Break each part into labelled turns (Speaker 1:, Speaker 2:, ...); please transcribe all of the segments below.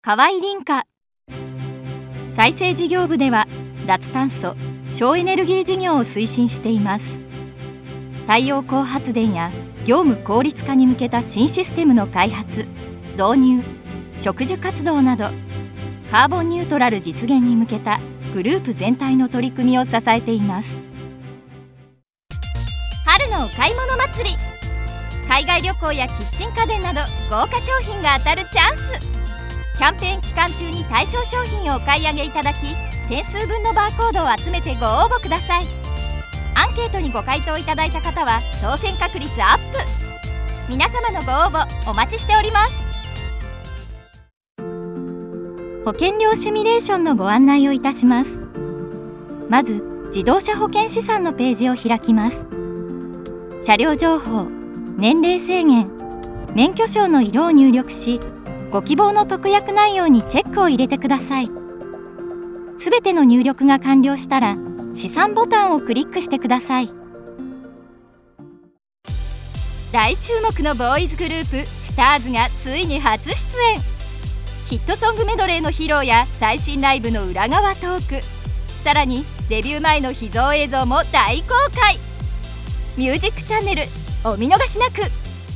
Speaker 1: 河合凛香。再生事業部では脱炭素・省エネルギー事業を推進しています。太陽光発電や業務効率化に向けた新システムの開発・導入、植樹活動などカーボンニュートラル実現に向けたグループ全体の取り組みを支えています。春のお買い物祭り、海外旅行やキッチン家電など豪華商品が当たるチャンス。キャンペーン期間中に対象商品をお買い上げいただき、点数分のバーコードを集めてご応募ください。アンケートにご回答いただいた方は当選確率アップ。皆様のご応募お待ちしております。保険料シミュレーションのご案内をいたします。まず自動車保険資産のページを開きます。車両情報、年齢制限、免許証の色を入力し、ご希望の特約内容にチェックを入れてください。すべての入力が完了したら資産ボタンをクリックしてください。大注目のボーイズグループスターズがついに初出演。ヒットソングメドレーの披露や最新ライブの裏側トーク、さらにデビュー前の秘蔵映像も大公開。ミュージックチャンネルお見逃しなく。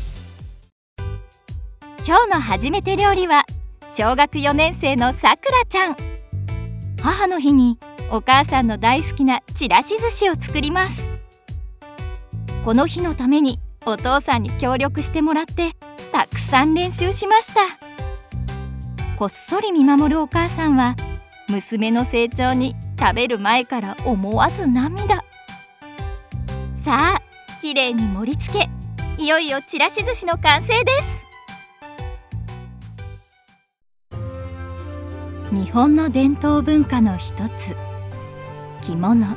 Speaker 1: 今日の初めて料理は小学4年生のさくらちゃん。母の日にお母さんの大好きなちらし寿司を作ります。この日のためにお父さんに協力してもらってたくさん練習しました。こっそり見守るお母さんは娘の成長に食べる前から思わず涙。さあきれいに盛り付け、いよいよちらし寿司の完成です。日本の伝統文化の一つ、着物。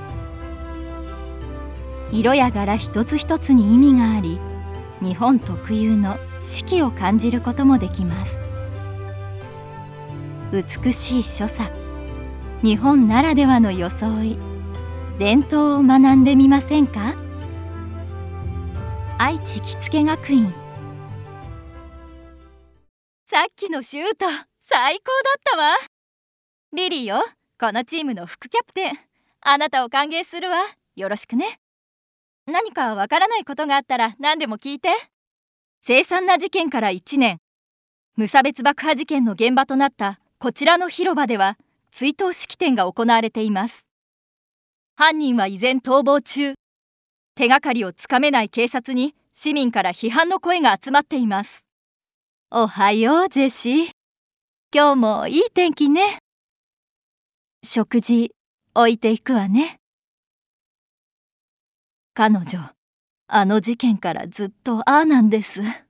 Speaker 1: 色や柄一つ一つに意味があり、日本特有の四季を感じることもできます。美しい所作、日本ならではの装い、伝統を学んでみませんか？愛知着付学院。さっきのシュート最高だったわ。リリーよ、このチームの副キャプテン、あなたを歓迎するわ。よろしくね。何かわからないことがあったら何でも聞いて。凄惨な事件から1年、無差別爆破事件の現場となったこちらの広場では追悼式典が行われています。犯人は依然逃亡中。手がかりをつかめない警察に市民から批判の声が集まっています。おはようジェシー、今日もいい天気ね。食事置いていくわね。彼女、あの事件からずっとああなんです。